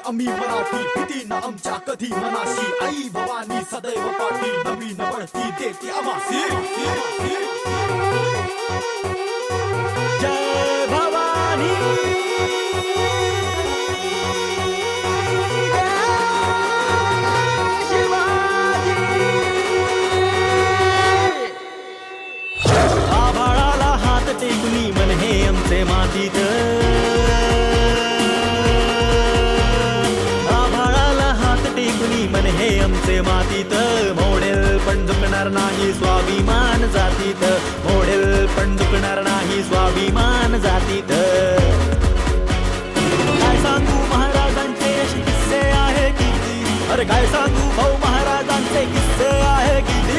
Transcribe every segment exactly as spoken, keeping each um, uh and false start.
आम्ही मराठी, भीती न आमच्या कधी मनाशी. आई भवानी सदैव पाठी, नवीन बढती देती आम्हासी. जय भवानी. आभाळाला हात टेकूनी मन हे आमचे मातीत, आभाळाला हात टेकूनी मन हे आमचे मातीत. मोडेल पण झुकणार नाही स्वाभिमान जातीत, मोडेल पण झुकणार नाही स्वाभिमान जातीत. काय सांगू महाराजांचे असे किस्से आहे किती, अरे काय सांगू भाऊ महाराजांचे किस्से आहे किती.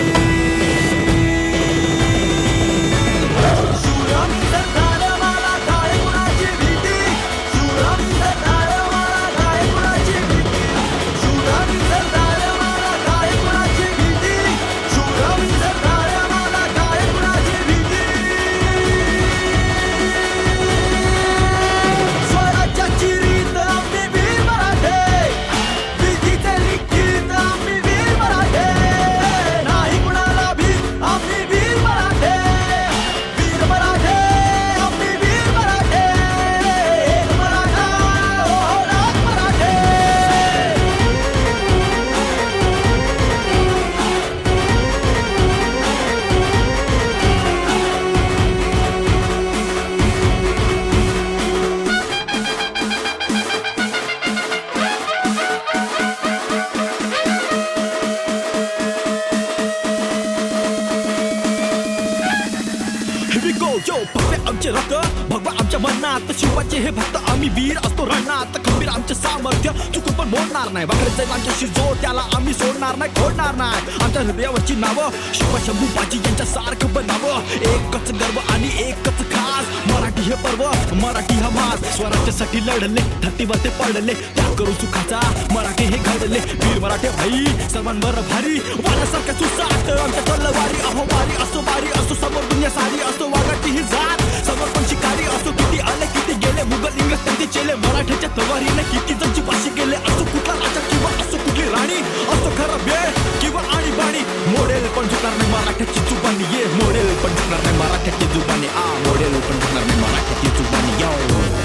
यो भव्य आमचे रक्त, भगवा आमच्या मनात, शिवाचे हे भक्त आम्ही वीर असतो रणात. खंबीर आमचे सामर्थ्य चुकून पण मोडणार नाही, वाकडे जाईल आमच्याशी जो त्याला आम्ही सोडणार नाही खोडणार नाही. आमच्या हृदयावरची नावं शिवा शंभू बाजी यांच्या सारखं बनावं. एकच गर्व आणि एकच खास, मराठी हे पर्व, मराठी हा मास. स्वराज्यासाठी लढले धरतीवर ते पडले, त्या करू सुखाचा मराठी हे घडले. वीर मराठे भाई सर्वांवर भारी, वाऱ्यासारखं सुसाट आमच्या तलवारी. अहो वारी असो वारी असो, समोर दुनिया सारी असो, वागाची ही जात समोर पण शिकारी असो. किती आले किती गेले मुघल इंग्रज त्यांचे चेले, मराठ्याच्या तलवारीने किती जणची वाशी गेले. असो कुठला राजा किंवा असो कुठली राणी, असो खरं वेळ किंवा आणीबाणी. मोडेल पण झुकणार नाही मराठ्याची जुबानी, ये मोडेल पण झुकणार नाही मराठ्याची जुबानी. आ मोडेल पण झुकणार नाही मराठ्याची जुबानी. यो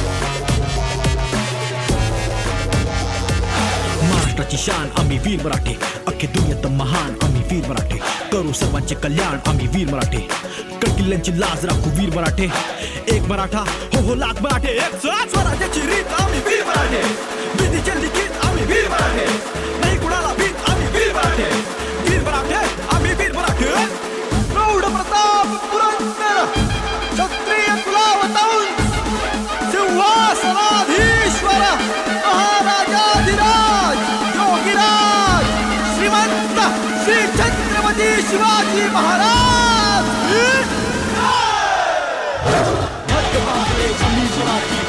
महाराष्ट्राची शान आम्ही वीर मराठे, अख्खे दुनियेत महान आम्ही वीर मराठे. करू सर्वांचे कल्याण आम्ही वीर मराठे, किल्ल्यांची लाज राखू वीर मराठे. एक मराठा हो हो लाख मराठे, एक साथ स्वराज्याची रीत आम्ही वीर मराठे. विधीचे लिखित आम्ही वीर मराठे, नाही कुणाला भीत आम्ही वीर मराठे. वीर मराठे आम्ही वीर मराठे. प्रौढ प्रताप पुरंदर क्षत्रिय कुलावतंस सिंहासनाधीश्वर महाराजाधिराज योगीराज श्रीमंत श्री छत्रपती शिवाजी महाराज. मध्य महाराष्ट्र आम्ही मराठी,